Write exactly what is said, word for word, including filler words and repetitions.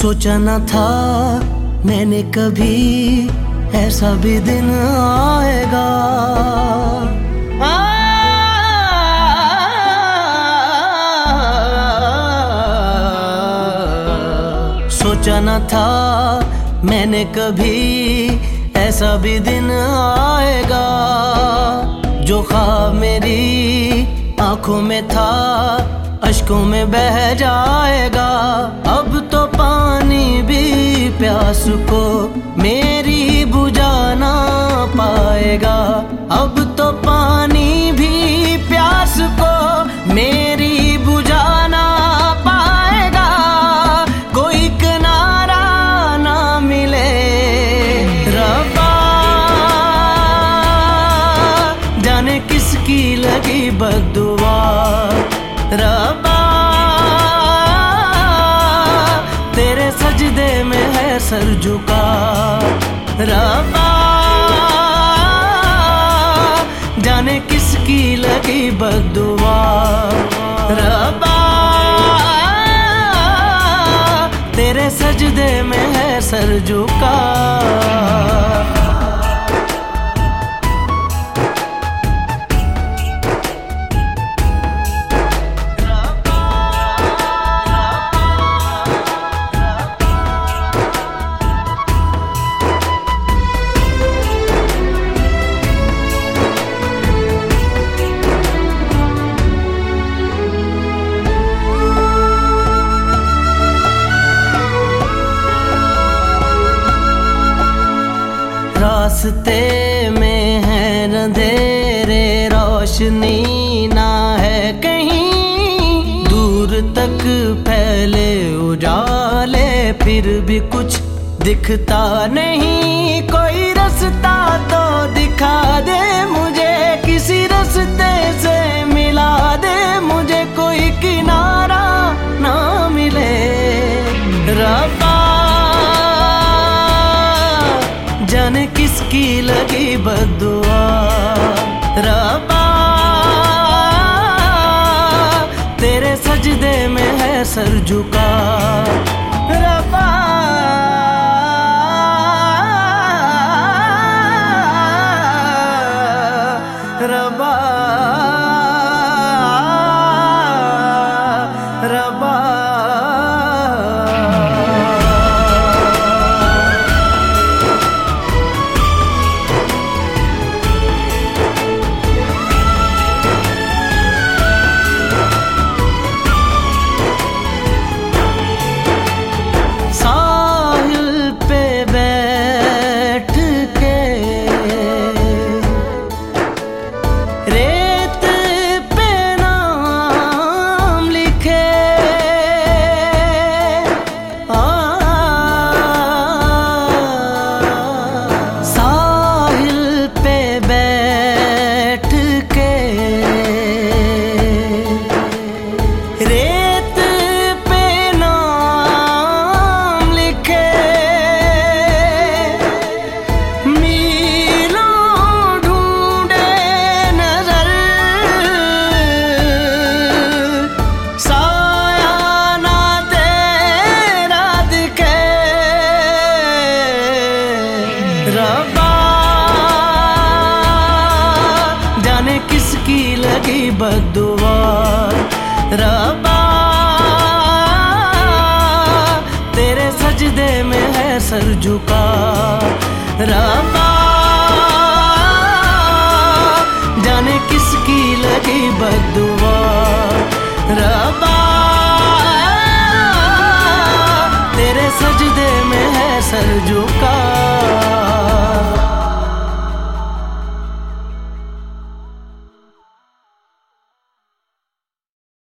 सोचा न था मैंने कभी ऐसा भी दिन आएगा। आ, सोचा न था मैंने कभी ऐसा भी दिन आएगा। जो ख्वाब मेरी आंखों में था अश्कों में बह जाएगा। अब तो पानी भी प्यास को मेरी बुझा ना पाएगा। अब तो पानी भी प्यास को मेरी बुझा ना पाएगा। कोई किनारा ना मिले रब्बा, जाने किसकी लगी बद्दुआ। रब्बा तेरे सजदे में है सर झुका। रब्बा जाने किसकी लगी बद्दुआ। रब्बा तेरे सजदे में है सर झुका। रास्ते में है अंधेरे, रोशनी ना है कहीं। दूर तक फैले उजाले फिर भी कुछ दिखता नहीं। कोई रास्ता तो दिखा दे मुझे, किसी रास्ते से मिला दे मुझे। कोई किनारा ना मिले रब्बा, जाने किसकी लगी बद्दुआ। रब्बा तेरे सजदे में है सर झुका। रब्बा रब्बा रब्बा रब्बा जाने किसकी लगी बद्दुआ। रब्बा तेरे सजदे में है सर झुका। रब्बा